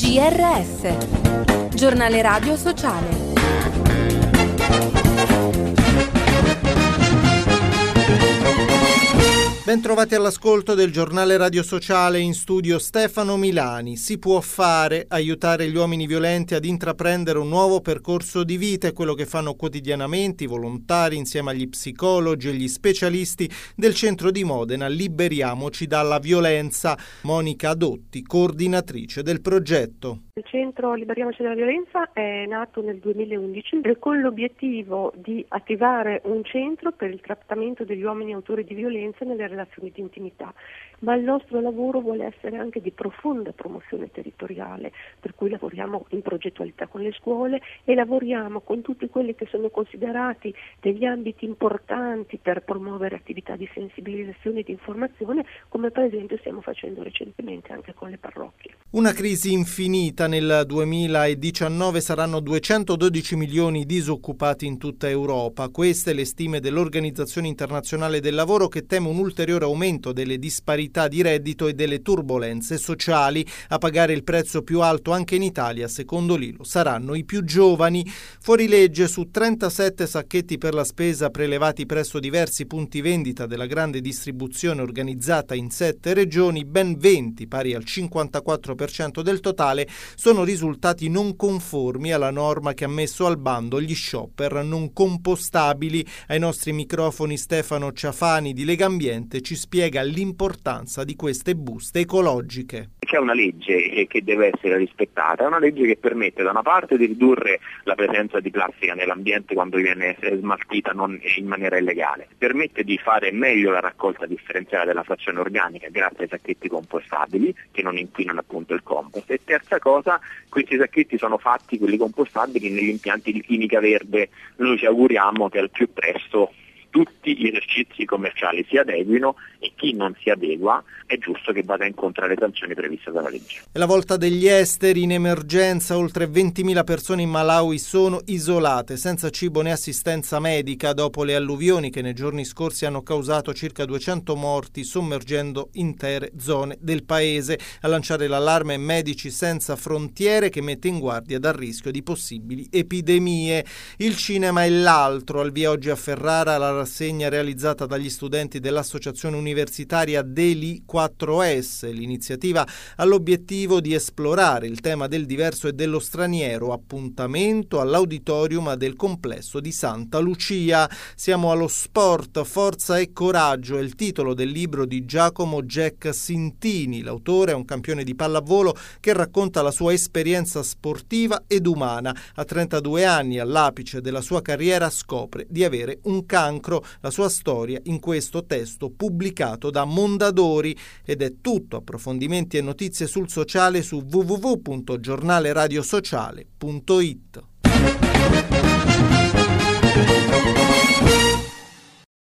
GRS, Giornale Radio Sociale. Bentrovati all'ascolto del Giornale Radio Sociale, in studio Stefano Milani. Si può fare, aiutare gli uomini violenti ad intraprendere un nuovo percorso di vita, è quello che fanno quotidianamente i volontari insieme agli psicologi e gli specialisti del centro di Modena Liberiamoci dalla violenza. Monica Adotti, coordinatrice del progetto. Il centro Liberiamoci dalla violenza è nato nel 2011 con l'obiettivo di attivare un centro per il trattamento degli uomini autori di violenza nelle relazioni di intimità, ma il nostro lavoro vuole essere anche di profonda promozione territoriale, per cui lavoriamo in progettualità con le scuole e lavoriamo con tutti quelli che sono considerati degli ambiti importanti per promuovere attività di sensibilizzazione e di informazione, come per esempio stiamo facendo recentemente anche con le parrocchie. Una crisi infinita. Nel 2019 saranno 212 milioni disoccupati in tutta Europa. Queste le stime dell'Organizzazione Internazionale del Lavoro, che teme un ulteriore aumento delle disparità di reddito e delle turbolenze sociali. A pagare il prezzo più alto anche in Italia, secondo l'ILO, saranno i più giovani. Fuorilegge: su 37 sacchetti per la spesa prelevati presso diversi punti vendita della grande distribuzione organizzata in 7 regioni, ben 20, pari al 54% del totale, sono risultati non conformi alla norma che ha messo al bando gli shopper non compostabili. Ai nostri microfoni Stefano Ciafani di Legambiente ci spiega l'importanza di queste buste ecologiche. C'è una legge che deve essere rispettata, è una legge che permette da una parte di ridurre la presenza di plastica nell'ambiente quando viene smaltita in maniera illegale, permette di fare meglio la raccolta differenziata della frazione organica grazie ai sacchetti compostabili che non inquinano appunto il compost, e terza cosa, questi sacchetti sono fatti, quelli compostabili, negli impianti di chimica verde. Noi ci auguriamo che al più presto tutti gli esercizi commerciali si adeguino e chi non si adegua è giusto che vada incontro alle sanzioni previste dalla legge. È la volta degli esteri. In emergenza oltre 20.000 persone in Malawi sono isolate, senza cibo né assistenza medica, dopo le alluvioni che nei giorni scorsi hanno causato circa 200 morti, sommergendo intere zone del paese. A lanciare l'allarme Medici Senza Frontiere, che mette in guardia dal rischio di possibili epidemie. Il cinema è l'altro. Al via oggi a Ferrara la rassegna realizzata dagli studenti dell'associazione universitaria Deli 4S. L'iniziativa ha l'obiettivo di esplorare il tema del diverso e dello straniero. Appuntamento all'auditorium del complesso di Santa Lucia. Siamo allo sport. Forza e coraggio è il titolo del libro di Giacomo Jack Sintini. L'autore è un campione di pallavolo che racconta la sua esperienza sportiva ed umana. A 32 anni, all'apice della sua carriera, scopre di avere un cancro. La sua storia in questo testo pubblicato da Mondadori. Ed è tutto. Approfondimenti e notizie sul sociale su www.giornaleradiosociale.it.